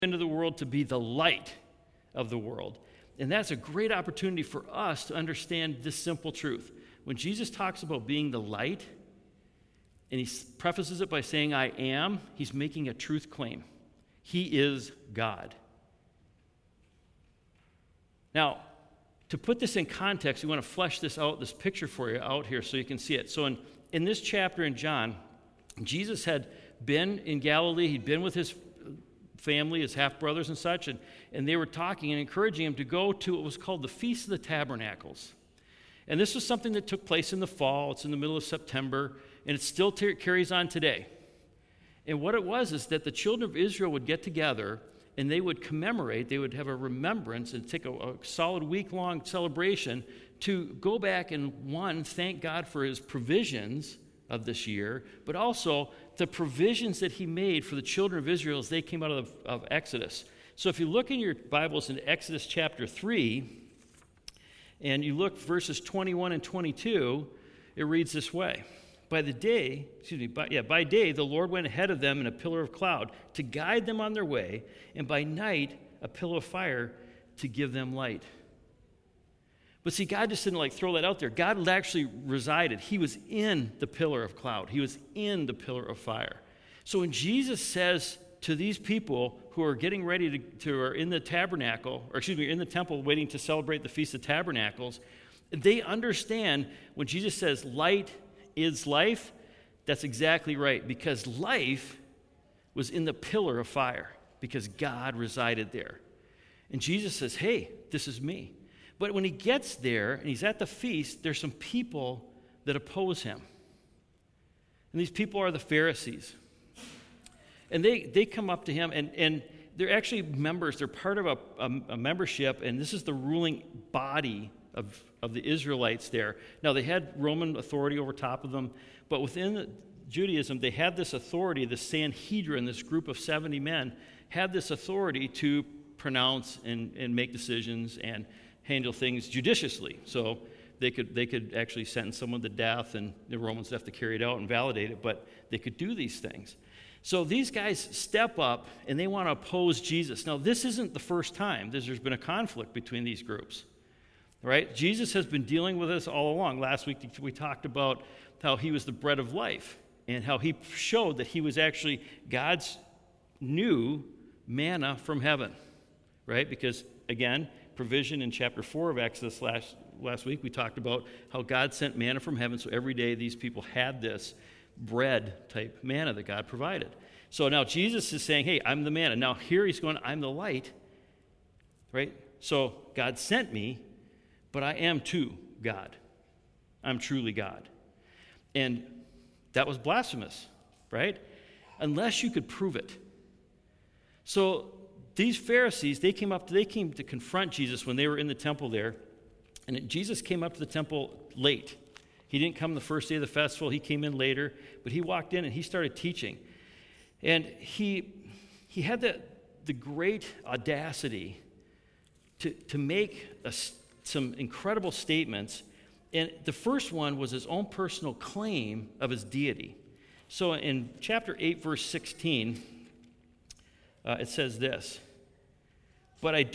into the world to be the light of the world. And that's a great opportunity for us to understand this simple truth. When Jesus talks about being the light, and he prefaces it by saying, I am, he's making a truth claim. He is God. Now, to put this in context, we want to flesh this out, this picture for you out here so you can see it. So in this chapter in John, Jesus had been in Galilee. He'd been with his family, his half-brothers and such, and they were talking and encouraging him to go to what was called the Feast of the Tabernacles. And this was something that took place in the fall. It's in the middle of September, and it still carries on today. And what it was is that the children of Israel would get together, and they would commemorate, they would have a remembrance and take a solid week-long celebration to go back and, one, thank God for his provisions of this year, but also the provisions that he made for the children of Israel as they came out of Exodus. So if you look in your Bibles in Exodus chapter 3, and you look verses 21 and 22, it reads this way. By day, the Lord went ahead of them in a pillar of cloud to guide them on their way, and by night, a pillar of fire to give them light. But see, God just didn't throw that out there. God actually resided. He was in the pillar of cloud. He was in the pillar of fire. So when Jesus says to these people who are getting ready to are in the tabernacle, in the temple waiting to celebrate the Feast of Tabernacles, they understand when Jesus says light is life, that's exactly right, because life was in the pillar of fire, because God resided there. And Jesus says, hey, this is me. But when he gets there and he's at the feast, there's some people that oppose him. And these people are the Pharisees. And they come up to him, and they're actually members. They're part of a membership, and this is the ruling body of the Israelites there. Now, they had Roman authority over top of them, but within Judaism, they had this authority, the Sanhedrin, this group of 70 men, had this authority to pronounce and make decisions and handle things judiciously. So they could actually sentence someone to death, and the Romans would have to carry it out and validate it, but they could do these things. So these guys step up, and they want to oppose Jesus. Now, this isn't the first time there's been a conflict between these groups, right? Jesus has been dealing with this all along. Last week, we talked about how he was the bread of life and how he showed that he was actually God's new manna from heaven, right? Because, again, provision in chapter 4 of Exodus last week, we talked about how God sent manna from heaven, so every day these people had this bread-type manna that God provided. So now Jesus is saying, hey, I'm the manna. Now here he's going, I'm the light, right? So God sent me, but I am too God. I'm truly God. And that was blasphemous, right? Unless you could prove it. So these Pharisees, they came to confront Jesus when they were in the temple there, and Jesus came up to the temple late. He didn't come the first day of the festival. He came in later, but he walked in and he started teaching. And he had the great audacity to make some incredible statements. And the first one was his own personal claim of his deity. So in chapter 8, verse 16, it says this, but if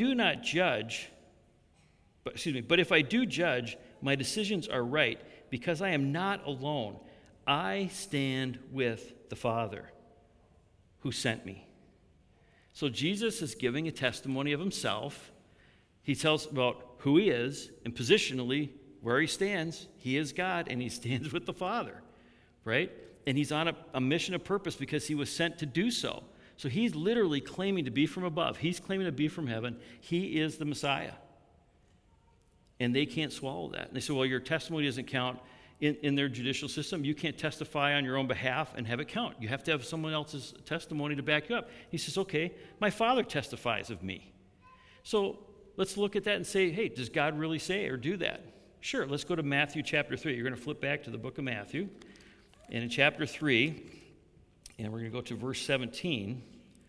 I do judge, my decisions are right, because I am not alone. I stand with the Father who sent me. So Jesus is giving a testimony of himself. He tells about who he is, and positionally where he stands. He is God, and he stands with the Father, right? And he's on a mission of purpose because he was sent to do so. So he's literally claiming to be from above. He's claiming to be from heaven. He is the Messiah. And they can't swallow that. And they say, well, your testimony doesn't count in their judicial system. You can't testify on your own behalf and have it count. You have to have someone else's testimony to back you up. He says, okay, my Father testifies of me. So let's look at that and say, hey, does God really say or do that? Sure, let's go to Matthew chapter 3. You're going to flip back to the book of Matthew. And in chapter 3, and we're going to go to verse 17,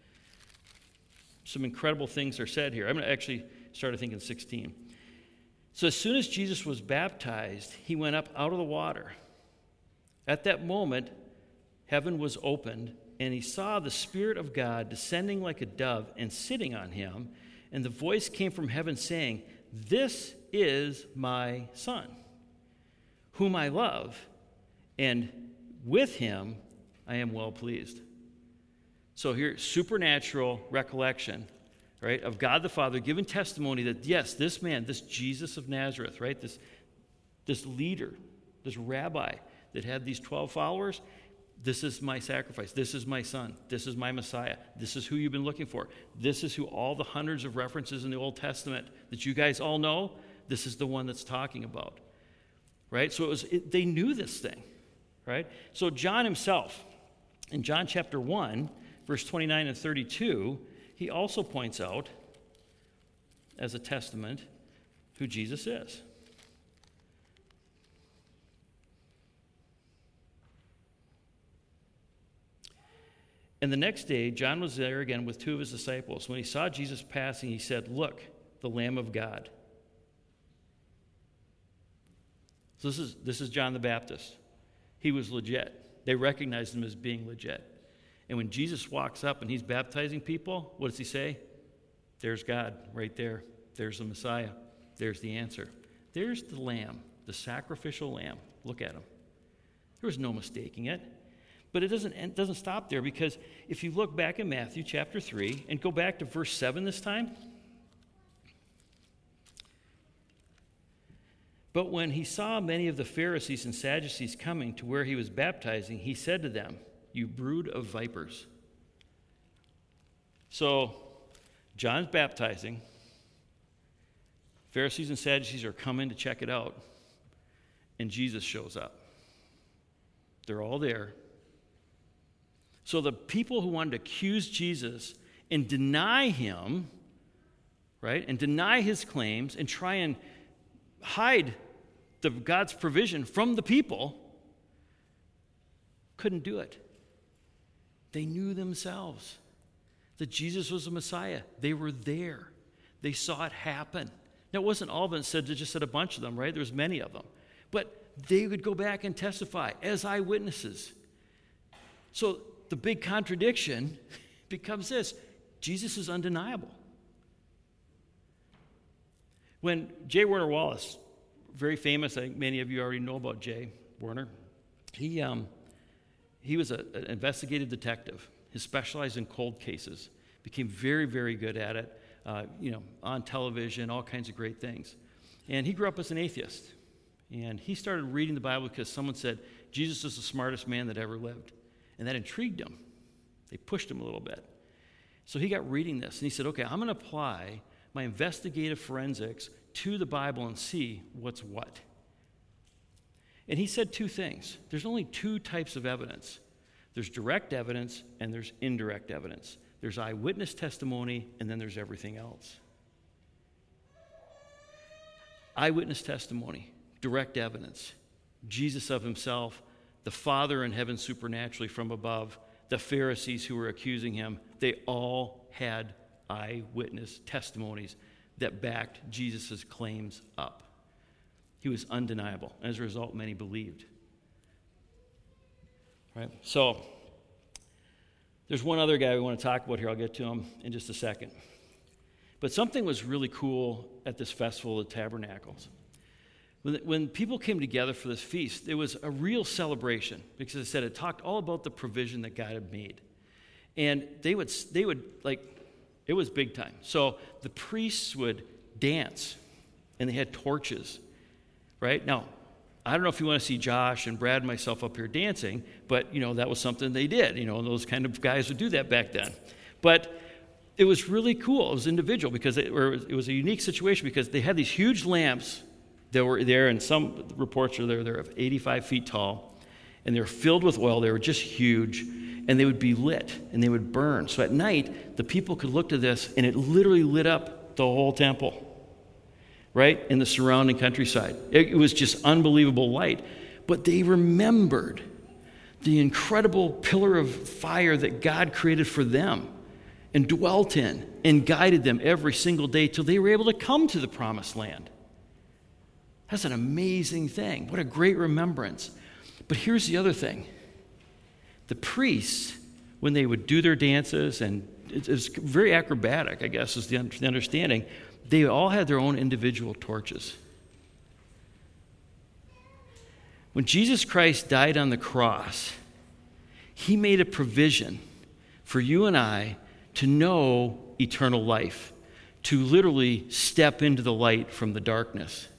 some incredible things are said here. I'm going to actually start, thinking 16. So as soon as Jesus was baptized, he went up out of the water. At that moment, heaven was opened, and he saw the Spirit of God descending like a dove and sitting on him, and the voice came from heaven saying, "This is my Son, whom I love, and with him I am well pleased." So here, supernatural recollection, right, of God the Father giving testimony that, yes, this man, this Jesus of Nazareth, right, this leader, this rabbi that had these 12 followers, this is my sacrifice. This is my Son. This is my Messiah. This is who you've been looking for. This is who all the hundreds of references in the Old Testament that you guys all know, this is the one that's talking about, right? So they knew this thing, right? So John himself, in John chapter 1, verse 29 and 32, he also points out, as a testament, who Jesus is. And the next day, John was there again with two of his disciples. When he saw Jesus passing, he said, "Look, the Lamb of God." So this is John the Baptist. He was legit. They recognized him as being legit. And when Jesus walks up and he's baptizing people, what does he say? There's God right there. There's the Messiah. There's the answer. There's the Lamb, the sacrificial Lamb. Look at him. There was no mistaking it. But it doesn't stop there, because if you look back in Matthew chapter 3 and go back to verse 7 this time. But when he saw many of the Pharisees and Sadducees coming to where he was baptizing, he said to them, "You brood of vipers." So John's baptizing. Pharisees and Sadducees are coming to check it out. And Jesus shows up. They're all there. So the people who wanted to accuse Jesus and deny him, right, and deny his claims and try and hide God's provision from the people, couldn't do it. They knew themselves that Jesus was the Messiah. They were there. They saw it happen. Now, it wasn't all of them said, they just said a bunch of them, right? There was many of them. But they would go back and testify as eyewitnesses. So the big contradiction becomes this: Jesus is undeniable. When J. Warner Wallace, very famous, I think many of you already know about J. Warner, he was an investigative detective. He specialized in cold cases, became very, very good at it, on television, all kinds of great things. And he grew up as an atheist. And he started reading the Bible because someone said, Jesus is the smartest man that ever lived. And that intrigued him. They pushed him a little bit. So he got reading this, and he said, okay, I'm going to apply my investigative forensics to the Bible and see what's what. And he said two things. There's only two types of evidence. There's direct evidence and there's indirect evidence. There's eyewitness testimony, and then there's everything else. Eyewitness testimony, direct evidence. Jesus of himself, the Father in heaven supernaturally from above, the Pharisees who were accusing him, they all had eyewitness testimonies that backed Jesus' claims up. He was undeniable. As a result, many believed. Right? So, there's one other guy we want to talk about here. I'll get to him in just a second. But something was really cool at this festival of Tabernacles. When people came together for this feast, it was a real celebration, because as I said, it talked all about the provision that God had made. And they would like, it was big time. So the priests would dance, and they had torches, right? Now, I don't know if you want to see Josh and Brad and myself up here dancing, but, that was something they did. And those kind of guys would do that back then. But it was really cool. It was individual, because it was a unique situation, because they had these huge lamps that were there, and some reports are they're 85 feet tall, and they were filled with oil. They were just huge, and they would be lit, and they would burn. So at night, the people could look to this, and it literally lit up the whole temple, right, in the surrounding countryside. It was just unbelievable light. But they remembered the incredible pillar of fire that God created for them and dwelt in and guided them every single day till they were able to come to the promised land. That's an amazing thing. What a great remembrance. But here's the other thing. The priests, when they would do their dances, and it's very acrobatic, I guess, is the understanding. They all had their own individual torches. When Jesus Christ died on the cross, he made a provision for you and I to know eternal life, to literally step into the light from the darkness.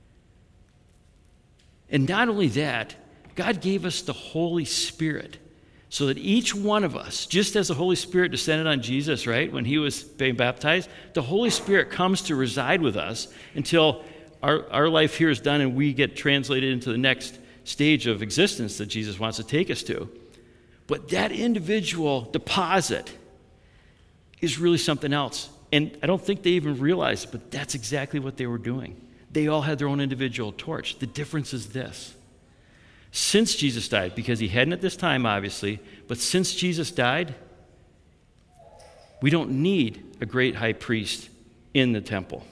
And not only that, God gave us the Holy Spirit so that each one of us, just as the Holy Spirit descended on Jesus, right, when he was being baptized, the Holy Spirit comes to reside with us until our life here is done and we get translated into the next stage of existence that Jesus wants to take us to. But that individual deposit is really something else. And I don't think they even realized it, but that's exactly what they were doing. They all had their own individual torch. The difference is this. Since Jesus died, because he hadn't at this time, obviously, but since Jesus died, we don't need a great high priest in the temple.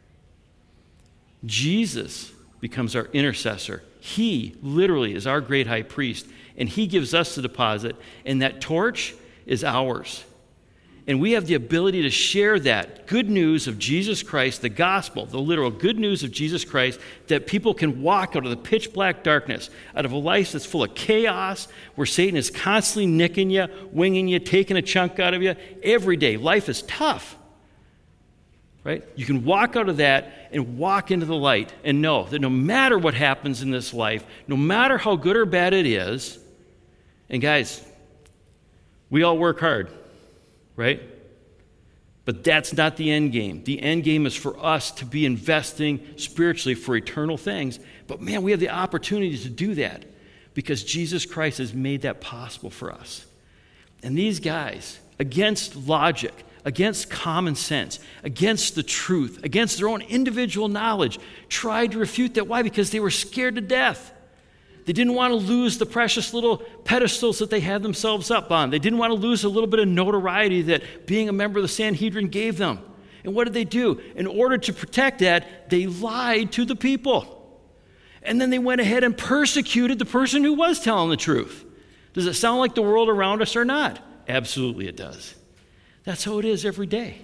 Jesus becomes our intercessor. He literally is our great high priest, and he gives us the deposit, and that torch is ours. And we have the ability to share that good news of Jesus Christ, the gospel, the literal good news of Jesus Christ, that people can walk out of the pitch black darkness, out of a life that's full of chaos, where Satan is constantly nicking you, winging you, taking a chunk out of you every day. Life is tough, right? You can walk out of that and walk into the light and know that no matter what happens in this life, no matter how good or bad it is, and guys, we all work hard, right? But that's not the end game. The end game is for us to be investing spiritually for eternal things. But man, we have the opportunity to do that because Jesus Christ has made that possible for us. And these guys, against logic, against common sense, against the truth, against their own individual knowledge, tried to refute that. Why? Because they were scared to death. They didn't want to lose the precious little pedestals that they had themselves up on. They didn't want to lose a little bit of notoriety that being a member of the Sanhedrin gave them. And what did they do? In order to protect that, they lied to the people. And then they went ahead and persecuted the person who was telling the truth. Does it sound like the world around us or not? Absolutely it does. That's how it is every day.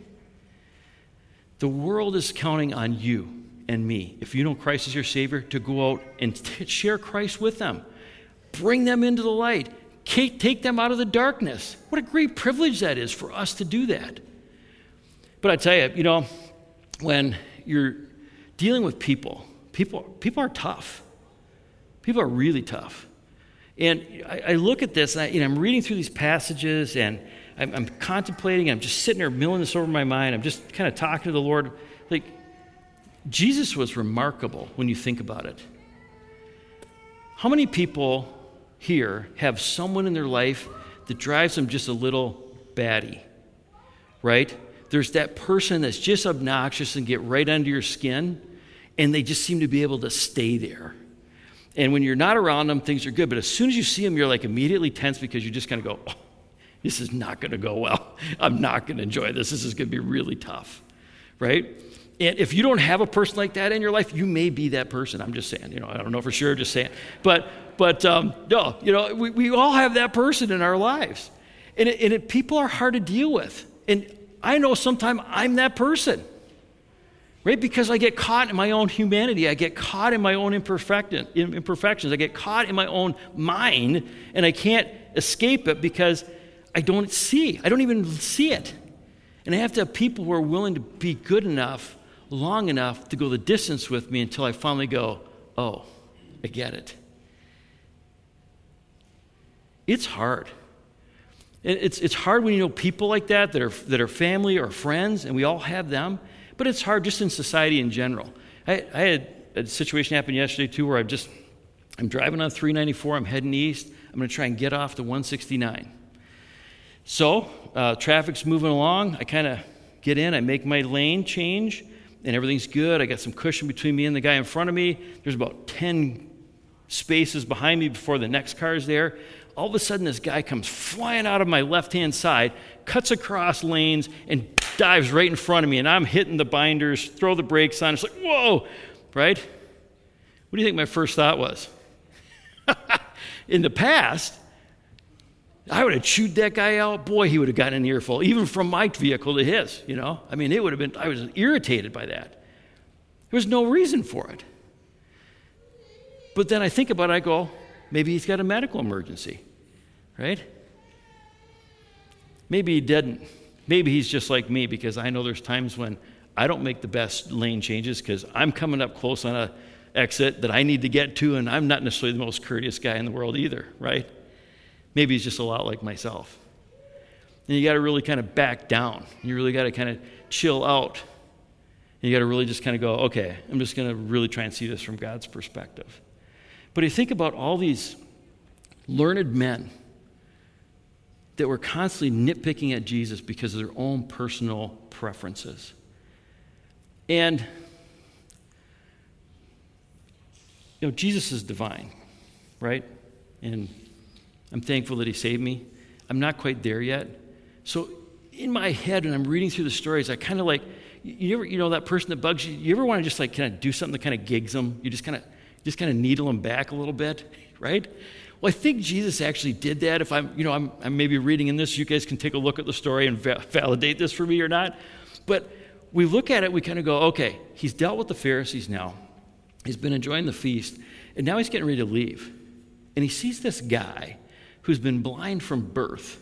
The world is counting on you and me, if you know Christ is your Savior, to go out and share Christ with them. Bring them into the light. Take them out of the darkness. What a great privilege that is for us to do that. But I tell you, when you're dealing with people are tough. People are really tough. And I look at this, and I'm reading through these passages, and I'm contemplating, I'm just sitting there milling this over my mind. I'm just kind of talking to the Lord. Like, Jesus was remarkable when you think about it. How many people here have someone in their life that drives them just a little batty, right? There's that person that's just obnoxious and get right under your skin, and they just seem to be able to stay there. And when you're not around them, things are good. But as soon as you see them, you're like immediately tense because you just kind of go, oh, this is not going to go well. I'm not going to enjoy this. This is going to be really tough, right? And if you don't have a person like that in your life, you may be that person. I'm just saying, I don't know for sure, just saying. But no, we all have that person in our lives. And people are hard to deal with. And I know sometimes I'm that person, right? Because I get caught in my own humanity. I get caught in my own imperfections. I get caught in my own mind, and I can't escape it because I don't even see it. And I have to have people who are willing to be good enough, long enough to go the distance with me until I finally go, oh, I get it. It's hard. It's hard when you know people like that are family or friends, and we all have them. But it's hard just in society in general. I had a situation happen yesterday, too, where I'm driving on 394. I'm heading east. I'm going to try and get off the 169. So traffic's moving along. I kind of get in. I make my lane change, and everything's good. I got some cushion between me and the guy in front of me. There's about 10 spaces behind me before the next car is there. All of a sudden, this guy comes flying out of my left-hand side, cuts across lanes, and dives right in front of me. And I'm hitting the binders, throw the brakes on. It's like, whoa, right? What do you think my first thought was? In the past, I would have chewed that guy out. Boy, he would have gotten an earful, even from my vehicle to his, you know. I mean, it would have been, I was irritated by that. There was no reason for it. But then I think about it, I go, maybe he's got a medical emergency, right? Maybe he didn't. Maybe he's just like me, because I know there's times when I don't make the best lane changes because I'm coming up close on a exit that I need to get to, and I'm not necessarily the most courteous guy in the world either, right? Maybe he's just a lot like myself. And you got to really kind of back down. You really got to kind of chill out. And you got to really just kind of go, okay, I'm just going to really try and see this from God's perspective. But you think about all these learned men that were constantly nitpicking at Jesus because of their own personal preferences. And, you know, Jesus is divine, right? And I'm thankful that he saved me. I'm not quite there yet. So in my head, when I'm reading through the stories, I kind of like, you know that person that bugs you? You ever want to just like kind of do something that kind of gigs them? You just kind of needle them back a little bit, right? Well, I think Jesus actually did that. If I'm maybe reading in this, you guys can take a look at the story and validate this for me or not. But we look at it, we kind of go, okay, he's dealt with the Pharisees now. He's been enjoying the feast, and now he's getting ready to leave. And he sees this guy who's been blind from birth.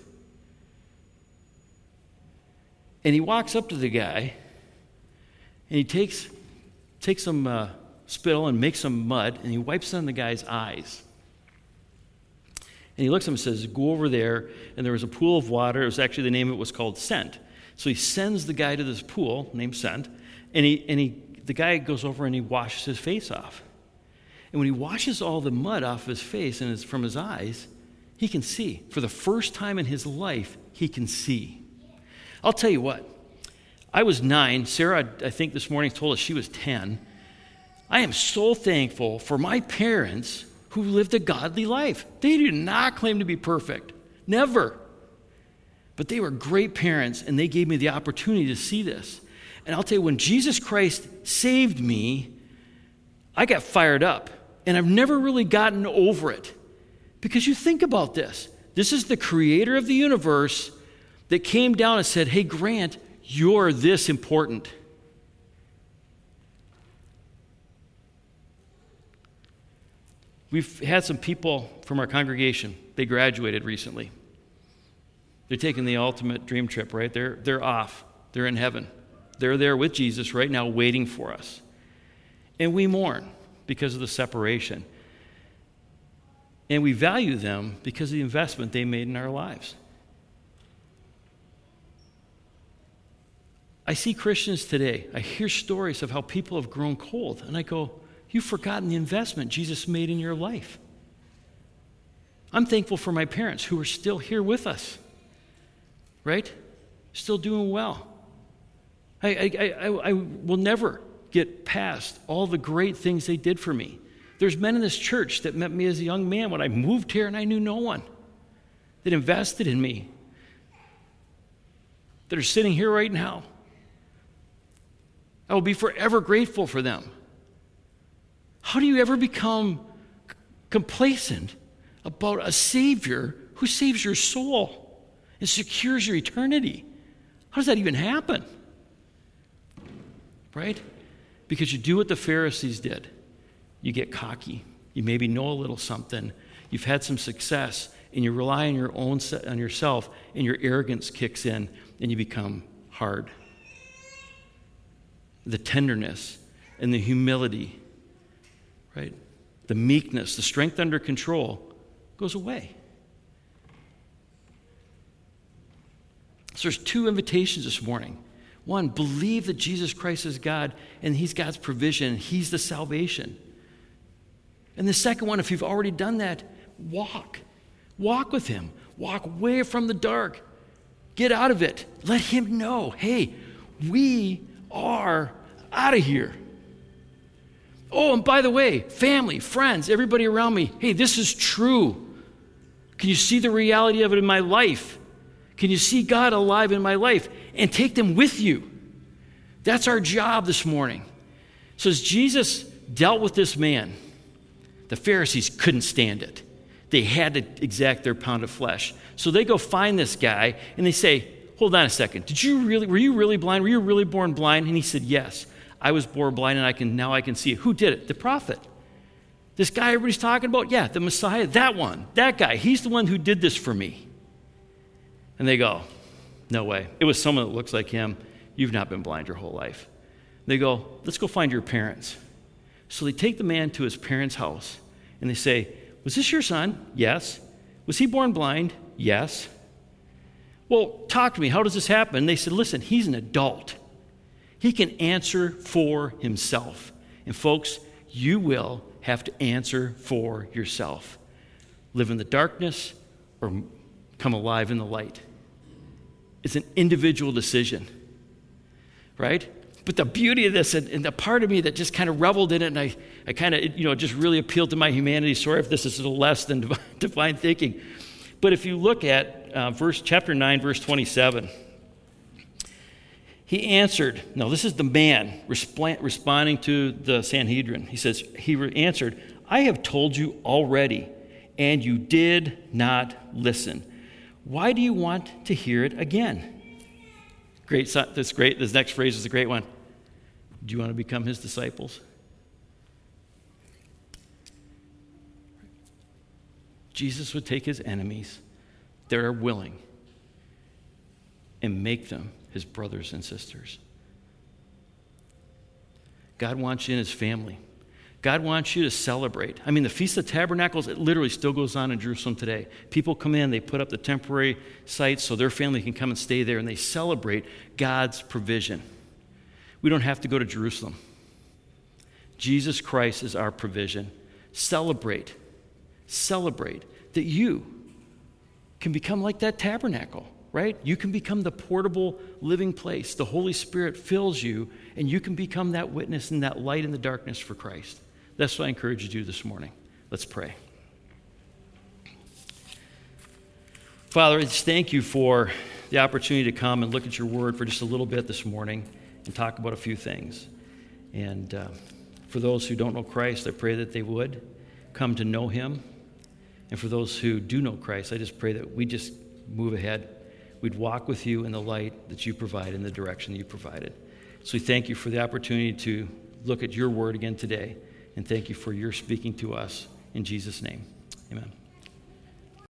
And he walks up to the guy, and he takes some spittle and makes some mud, and he wipes it on the guy's eyes. And he looks at him and says, go over there, and there was a pool of water. It was actually, the name of it was called Scent. So he sends the guy to this pool named Scent, and the guy goes over and he washes his face off. And when he washes all the mud off his face and from his eyes, he can see. For the first time in his life, he can see. I'll tell you what, I was 9. Sarah, I think this morning, told us she was 10. I am so thankful for my parents who lived a godly life. They did not claim to be perfect. Never. But they were great parents, and they gave me the opportunity to see this. And I'll tell you, when Jesus Christ saved me, I got fired up. And I've never really gotten over it. Because you think about this. This is the creator of the universe that came down and said, hey, Grant, you're this important. We've had some people from our congregation. They graduated recently. They're taking the ultimate dream trip, right? They're off. They're in heaven. They're there with Jesus right now waiting for us. And we mourn because of the separation. And we value them because of the investment they made in our lives. I see Christians today. I hear stories of how people have grown cold. And I go, you've forgotten the investment Jesus made in your life. I'm thankful for my parents who are still here with us. Right? Still doing well. I will never get past all the great things they did for me. There's men in this church that met me as a young man when I moved here and I knew no one, that invested in me, that are sitting here right now. I will be forever grateful for them. How do you ever become complacent about a Savior who saves your soul and secures your eternity? How does that even happen? Right? Because you do what the Pharisees did. You get cocky. You maybe know a little something. You've had some success, and you rely on yourself, and your arrogance kicks in, and you become hard. The tenderness and the humility, right? The meekness, the strength under control goes away. So there's 2 invitations this morning. One, believe that Jesus Christ is God and he's God's provision. He's the salvation. And the second one, if you've already done that, walk. Walk with him. Walk away from the dark. Get out of it. Let him know, hey, we are out of here. Oh, and by the way, family, friends, everybody around me, hey, this is true. Can you see the reality of it in my life? Can you see God alive in my life? And take them with you. That's our job this morning. So as Jesus dealt with this man, the Pharisees couldn't stand it. They had to exact their pound of flesh. So they go find this guy, and they say, hold on a second. Were you really blind? Were you really born blind? And he said, yes, I was born blind, and now I can see. Who did it? The prophet. This guy everybody's talking about? Yeah, the Messiah, that one, that guy. He's the one who did this for me. And they go, no way. It was someone that looks like him. You've not been blind your whole life. They go, let's go find your parents. So they take the man to his parents' house, and they say, was this your son? Yes. Was he born blind? Yes. Well, talk to me. How does this happen? And they said, listen, he's an adult. He can answer for himself. And folks, you will have to answer for yourself. Live in the darkness or come alive in the light. It's an individual decision, right? But the beauty of this, and the part of me that just kind of reveled in it, and I kind of, just really appealed to my humanity. Sorry if this is a little less than divine thinking. But if you look at chapter 9, verse 27, he answered, no, this is the man responding to the Sanhedrin. He says, answered, I have told you already, and you did not listen. Why do you want to hear it again? Great, that's great. This next phrase is a great one. Do you want to become his disciples? Jesus would take his enemies that are willing and make them his brothers and sisters. God wants you in his family. God wants you to celebrate. I mean, the Feast of Tabernacles, it literally still goes on in Jerusalem today. People come in, they put up the temporary sites so their family can come and stay there, and they celebrate God's provision. We don't have to go to Jerusalem. Jesus Christ is our provision. Celebrate that you can become like that tabernacle, right? You can become the portable living place. The Holy Spirit fills you, and you can become that witness and that light in the darkness for Christ. That's what I encourage you to do this morning. Let's pray. Father, I just thank you for the opportunity to come and look at your word for just a little bit this morning and talk about a few things. And for those who don't know Christ, I pray that they would come to know him. And for those who do know Christ, I just pray that we just move ahead. We'd walk with you in the light that you provide, in the direction that you provided. So we thank you for the opportunity to look at your word again today. And thank you for your speaking to us. In Jesus' name, amen.